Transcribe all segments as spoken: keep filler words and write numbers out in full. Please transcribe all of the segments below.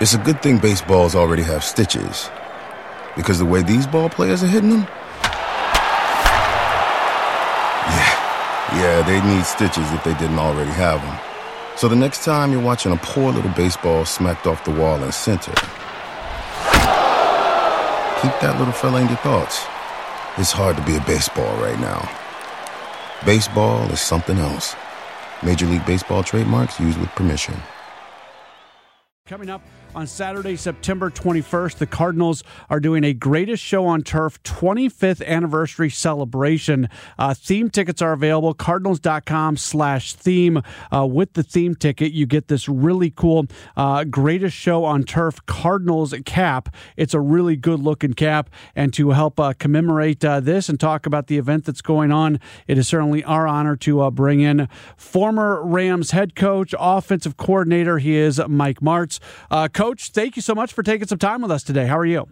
It's a good thing baseballs already have stitches, because the way these ball players are hitting them, yeah, yeah, they need stitches if they didn't already have them. So the next time you're watching a poor little baseball smacked off the wall in center, keep that little fella in your thoughts. It's hard to be a baseball right now. Baseball is something else. Major League Baseball trademarks used with permission. Coming up on Saturday, September twenty-first, the Cardinals are doing a Greatest Show on Turf twenty-fifth anniversary celebration. Uh, theme tickets are available, cardinals.com slash theme. Uh, with the theme ticket, you get this really cool uh, Greatest Show on Turf Cardinals cap. It's a really good-looking cap, and to help uh, commemorate uh, this and talk about the event that's going on, it is certainly our honor to uh, bring in former Rams head coach, offensive coordinator. He is Mike Martz. Uh, Coach, thank you so much for taking some time with us today. How are you?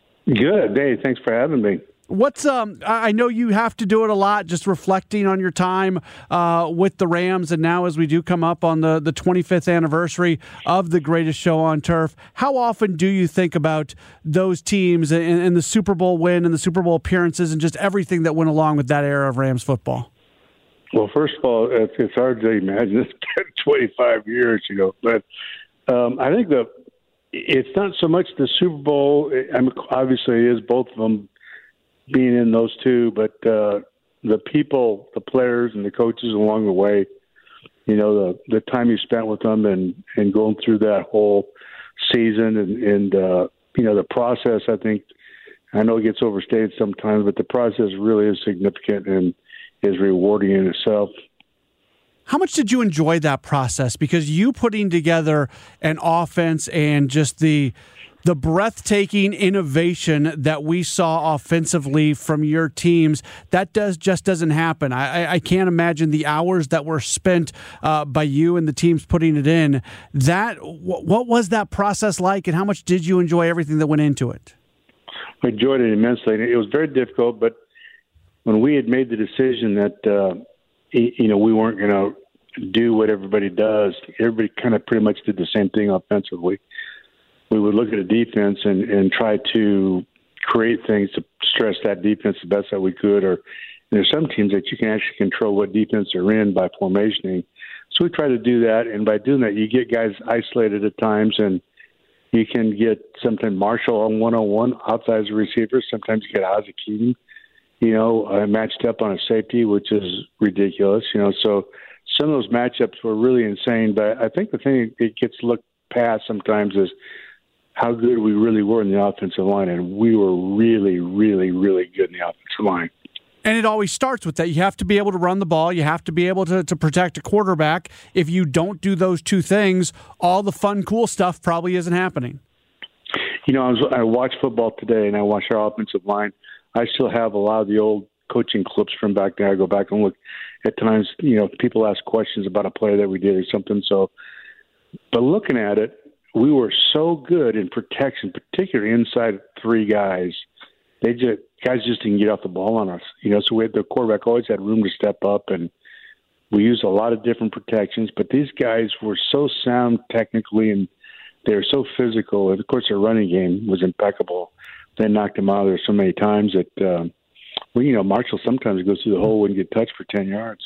Good. Hey, thanks for having me. What's um? I know you have to do it a lot, just reflecting on your time uh, with the Rams, and now as we do come up on the, the twenty-fifth anniversary of the Greatest Show on Turf, how often do you think about those teams and, and the Super Bowl win and the Super Bowl appearances and just everything that went along with that era of Rams football? Well, first of all, it's, it's hard to imagine it's been twenty-five years, you know, but Um, I think the it's not so much the Super Bowl. I mean, obviously, it is both of them being in those two, but uh, the people, the players, and the coaches along the way. You know, the the time you spent with them and, and going through that whole season, and, and uh, you know, the process. I think I know it gets overstated sometimes, but the process really is significant and is rewarding in itself. How much did you enjoy that process? Because you putting together an offense and just the the breathtaking innovation that we saw offensively from your teams, that does just doesn't happen. I, I can't imagine the hours that were spent uh, by you and the teams putting it in. That what was that process like, and how much did you enjoy everything that went into it? I enjoyed it immensely. It was very difficult, but when we had made the decision that uh, you know we weren't going to do what everybody does, everybody kind of pretty much did the same thing offensively. We would look at a defense and, and try to create things to stress that defense the best that we could. Or there's some teams that you can actually control what defense they're in by formationing. So we try to do that, and by doing that, you get guys isolated at times, and you can get something Marshall on one-on-one outside the receiver. Sometimes you get Hakeem, you know, uh, matched up on a safety, which is ridiculous, you know. So some of those matchups were really insane, but I think the thing that gets looked past sometimes is how good we really were in the offensive line, and we were really, really, really good in the offensive line. And it always starts with that. You have to be able to run the ball. You have to be able to, to protect a quarterback. If you don't do those two things, all the fun, cool stuff probably isn't happening. You know, I, was, I watched football today, and I watched our offensive line. I still have a lot of the old coaching clips from back there. I go back and look. At times, you know, people ask questions about a play that we did or something. So, but looking at it, we were so good in protection, particularly inside three guys. They just guys just didn't get off the ball on us, you know. So we had the quarterback always had room to step up, and we used a lot of different protections. But these guys were so sound technically, and they were so physical. And of course, their running game was impeccable. They knocked them out of there so many times that. Um, Well, you know, Marshall sometimes goes through the hole and get touched for ten yards.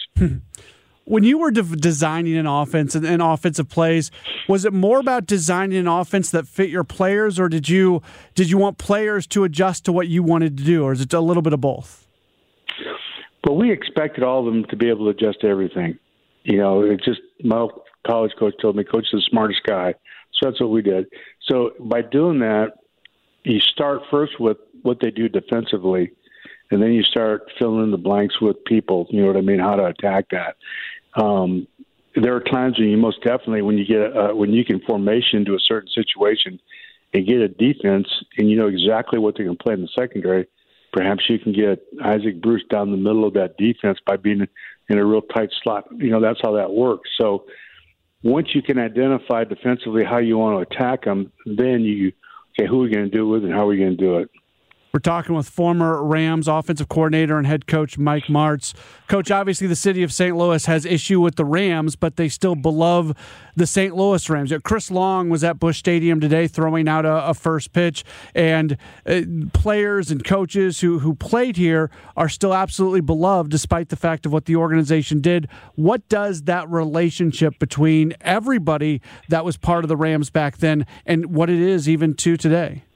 When you were de- designing an offense and, and offensive plays, was it more about designing an offense that fit your players, or did you did you want players to adjust to what you wanted to do, or is it a little bit of both? But we expected all of them to be able to adjust to everything. You know, it just my college coach told me, Coach is the smartest guy. So that's what we did. So by doing that, you start first with what they do defensively, and then you start filling in the blanks with people, you know what I mean, how to attack that. Um, there are times when you most definitely, when you get uh, when you can formation to a certain situation and get a defense and you know exactly what they can play in the secondary, perhaps you can get Isaac Bruce down the middle of that defense by being in a real tight slot. You know, that's how that works. So once you can identify defensively how you want to attack them, then you, okay, who are we going to do it with and how are we going to do it? We're talking with former Rams offensive coordinator and head coach Mike Martz. Coach, obviously the city of Saint Louis has issue with the Rams, but they still beloved the Saint Louis Rams. Chris Long was at Busch Stadium today throwing out a, a first pitch, and uh, players and coaches who, who played here are still absolutely beloved despite the fact of what the organization did. What does that relationship between everybody that was part of the Rams back then and what it is even to today?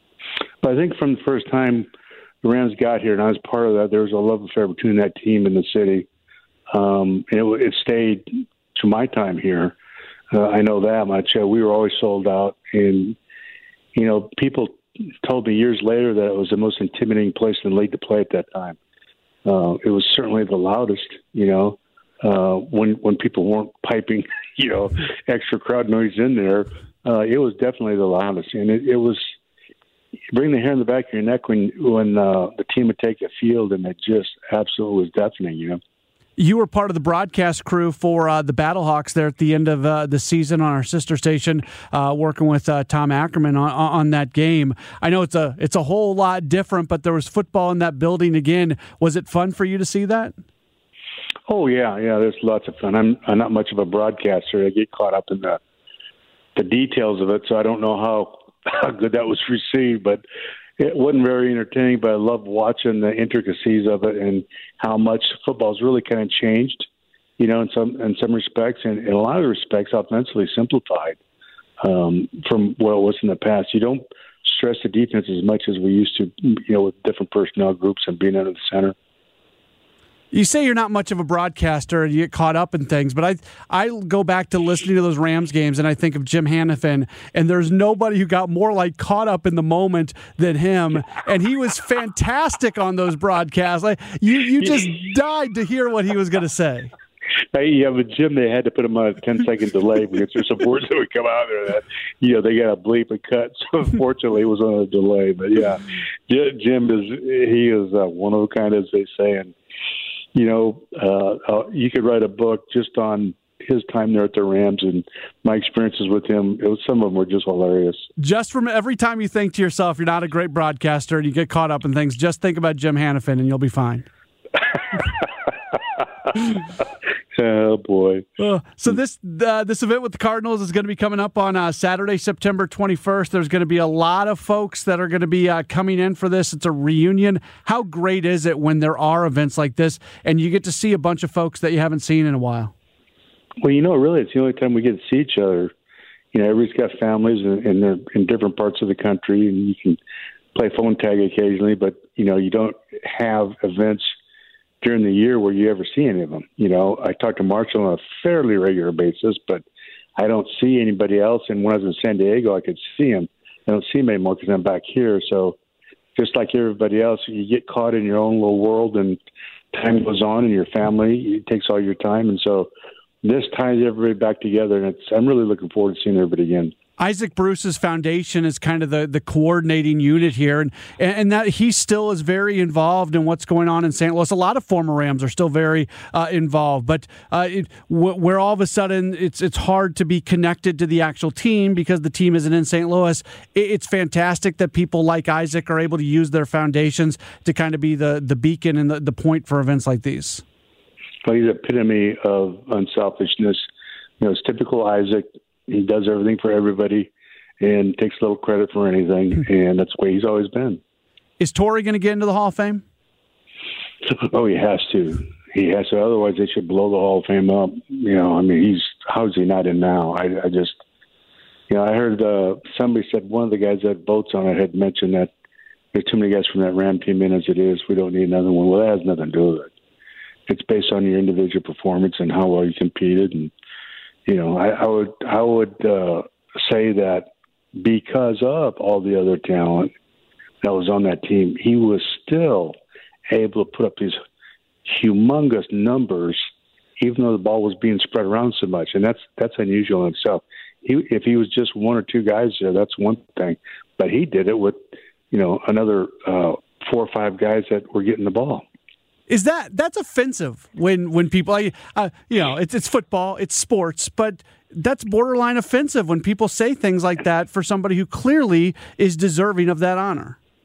I think from the first time the Rams got here, and I was part of that, there was a love affair between that team and the city. Um, and it, it stayed to my time here. Uh, I know that much. Uh, we were always sold out. And, you know, people told me years later that it was the most intimidating place in the league to play at that time. Uh, it was certainly the loudest, you know, uh, when when people weren't piping, you know, extra crowd noise in there. Uh, it was definitely the loudest. And it, it was – bring the hair in the back of your neck when when uh, the team would take the field, and it just absolutely was deafening, you know. You were part of the broadcast crew for uh, the Battlehawks there at the end of uh, the season on our sister station, uh, working with uh, Tom Ackerman on, on that game. I know it's a it's a whole lot different, but there was football in that building again. Was it fun for you to see that? Oh yeah, yeah. There's lots of fun. I'm, I'm not much of a broadcaster. I get caught up in the the details of it, so I don't know how. how good that was received, but it wasn't very entertaining. But I loved watching the intricacies of it and how much football's really kind of changed, you know, in some in some respects, and in a lot of respects, offensively simplified um, from what it was in the past. You don't stress the defense as much as we used to, you know, with different personnel groups and being under the center. You say you're not much of a broadcaster and you get caught up in things, but I I go back to listening to those Rams games and I think of Jim Hanifin, and there's nobody who got more like caught up in the moment than him, and he was fantastic on those broadcasts. Like you, you just died to hear what he was going to say. Hey, yeah, but Jim, they had to put him on a ten-second delay because there's some words that would come out there that, you know, they got to bleep and cut. So, unfortunately, it was on a delay. But, yeah, Jim is he is uh, one of a kind, as they say. And, you know, uh, uh, you could write a book just on his time there at the Rams and my experiences with him. It was, some of them were just hilarious. Just from every time you think to yourself, you're not a great broadcaster and you get caught up in things, just think about Jim Hanifin and you'll be fine. Oh, boy. Uh, so this uh, this event with the Cardinals is going to be coming up on uh, Saturday, September twenty-first. There's going to be a lot of folks that are going to be uh, coming in for this. It's a reunion. How great is it when there are events like this and you get to see a bunch of folks that you haven't seen in a while? Well, you know, really, it's the only time we get to see each other. You know, everybody's got families and, and they're in different parts of the country, and you can play phone tag occasionally, but, you know, you don't have events during the year where you ever see any of them. You know, I talk to Marshall on a fairly regular basis, but I don't see anybody else. And when I was in San Diego, I could see him. I don't see him anymore because I'm back here. So just like everybody else, you get caught in your own little world, and time goes on, and your family, it takes all your time. And so this ties everybody back together, and it's, I'm really looking forward to seeing everybody again. Isaac Bruce's foundation is kind of the, the coordinating unit here, and and that he still is very involved in what's going on in Saint Louis. A lot of former Rams are still very uh, involved, but uh, it, w- where all of a sudden it's it's hard to be connected to the actual team because the team isn't in Saint Louis. It, it's fantastic that people like Isaac are able to use their foundations to kind of be the, the beacon and the, the point for events like these. Well, he's the epitome of unselfishness. You know, it's typical Isaac. He does everything for everybody and takes little credit for anything, and that's the way he's always been. Is Torrey going to get into the Hall of Fame? Oh, he has to. He has to. Otherwise, they should blow the Hall of Fame up. You know, I mean, he's how is he not in now? I, I just, you know, I heard uh, somebody said one of the guys that votes on it had mentioned that there's too many guys from that Ram team in as it is. We don't need another one. Well, that has nothing to do with it. It's based on your individual performance and how well you competed. And you know, I, I would I would uh, say that because of all the other talent that was on that team, he was still able to put up these humongous numbers, even though the ball was being spread around so much, and that's that's unusual in itself. He, if he was just one or two guys there, that's one thing, but he did it with, you know, another uh, four or five guys that were getting the ball. Is that that's offensive when when people, uh, you know, it's it's football, it's sports, but that's borderline offensive when people say things like that for somebody who clearly is deserving of that honor.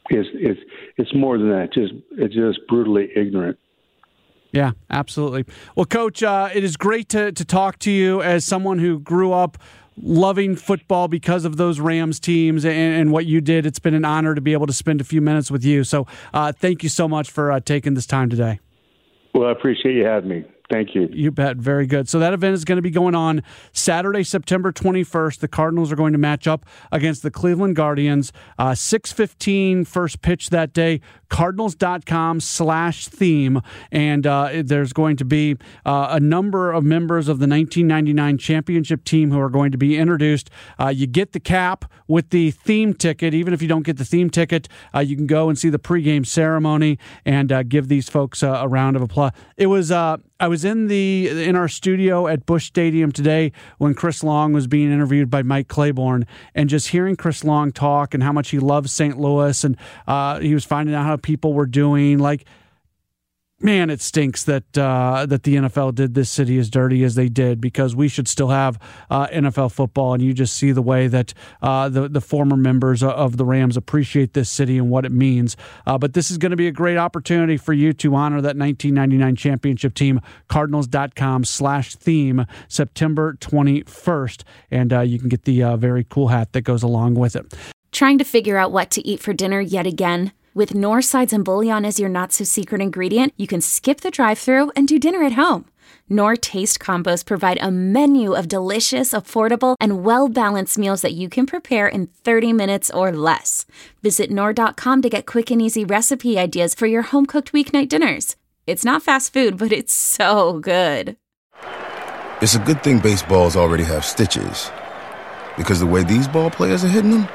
it's it's it's more than that. It's just it's just brutally ignorant. Yeah, absolutely. Well, Coach, uh, it is great to to talk to you as someone who grew up loving football because of those Rams teams and, and what you did. It's been an honor to be able to spend a few minutes with you. So uh, thank you so much for uh, taking this time today. Well, I appreciate you having me. Thank you. You bet. Very good. So that event is going to be going on Saturday, September twenty-first. The Cardinals are going to match up against the Cleveland Guardians. Uh, six fifteen first pitch that day. Cardinals.com slash theme. And uh, there's going to be uh, a number of members of the nineteen ninety-nine championship team who are going to be introduced. Uh, you get the cap with the theme ticket. Even if you don't get the theme ticket, uh, you can go and see the pregame ceremony and uh, give these folks uh, a round of applause. It was... Uh, I was in the in our studio at Busch Stadium today when Chris Long was being interviewed by Mike Claiborne, and just hearing Chris Long talk and how much he loves Saint Louis, and uh, he was finding out how people were doing. Like, man, it stinks that uh, that the N F L did this city as dirty as they did, because we should still have uh, N F L football. And you just see the way that uh, the the former members of the Rams appreciate this city and what it means. Uh, but this is going to be a great opportunity for you to honor that nineteen ninety-nine championship team. Cardinals.com slash theme, September twenty-first, and uh, you can get the uh, very cool hat that goes along with it. Trying to figure out what to eat for dinner yet again? With Knorr sides and bouillon as your not-so-secret ingredient, you can skip the drive-thru and do dinner at home. Knorr Taste Combos provide a menu of delicious, affordable, and well-balanced meals that you can prepare in thirty minutes or less. Visit Knorr dot com to get quick and easy recipe ideas for your home-cooked weeknight dinners. It's not fast food, but it's so good. It's a good thing baseballs already have stitches, because the way these ball players are hitting them,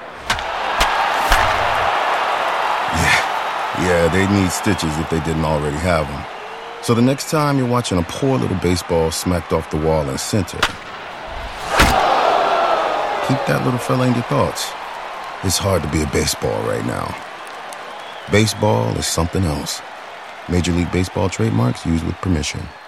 yeah, they need stitches if they didn't already have them. So the next time you're watching a poor little baseball smacked off the wall in center, keep that little fella in your thoughts. It's hard to be a baseball right now. Baseball is something else. Major League Baseball trademarks used with permission.